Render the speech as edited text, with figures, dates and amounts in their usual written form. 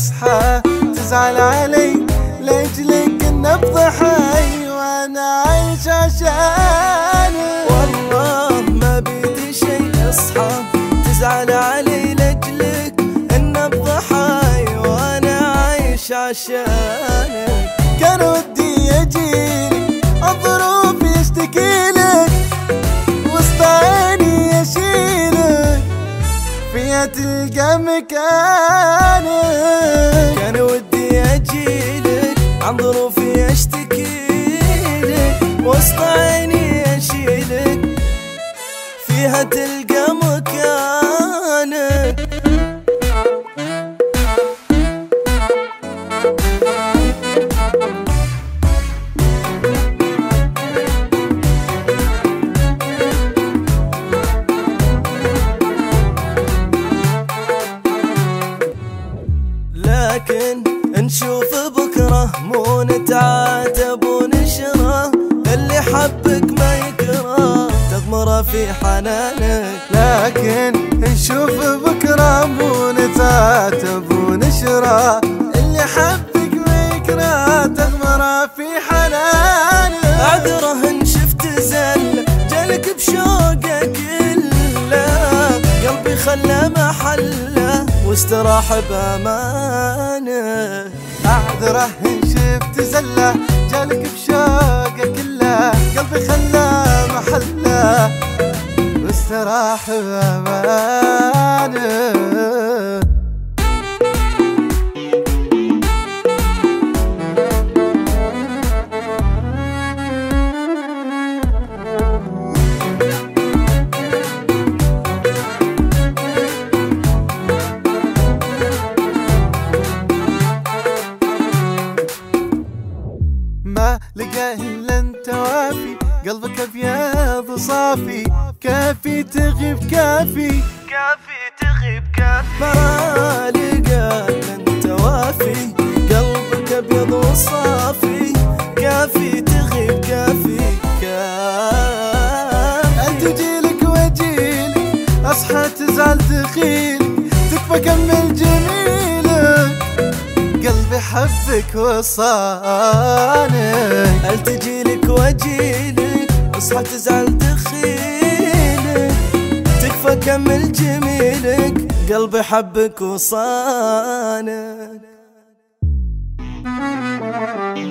اصحى تزعل علي لاجلك النبض حي وانا عايش عشانك. والله ما بدي شي اصحى تزعل علي لاجلك النبض حي وانا عايش عشانك. كان ودي اجيلك الظروف يشتكيلك وسط عيني اشيلك فيها تلقى مكانك. كان ودي اجيلك عن ظروفي اشتكيلك وسط عيني اشيلك فيها تلقى مكانك. لكن نشوف بكرة مو نتعاتب ونشره اللي حبك ما يكره تغمره في حنانك. لكن نشوف بكرة مو نتعاتب ونشره اللي حبك ما يكره تغمره في حنانك. اعذره ان شفت زل جالك بشوقك الا قلبي خلى محله واستراح بامانه. اعذره ان شفت زله جالك بشوقه كله قلبي خلى محله واستراح بامانه. ما لقاه الا انت وافي قلبك ابيض صافي كافي تغيب كافي تغيب كافي. ما لقاه الا انت وافي قلبك ابيض وصافي كافي تغيب كافي. انت جيلك واجيلك اصحى تزعل تخيلك تكفى كمل جميلك قلبي حبك وصانك. التجيلك واجيلك اصحى تزعل دخيلك تكفى كمل جميلك قلبي حبك وصانك.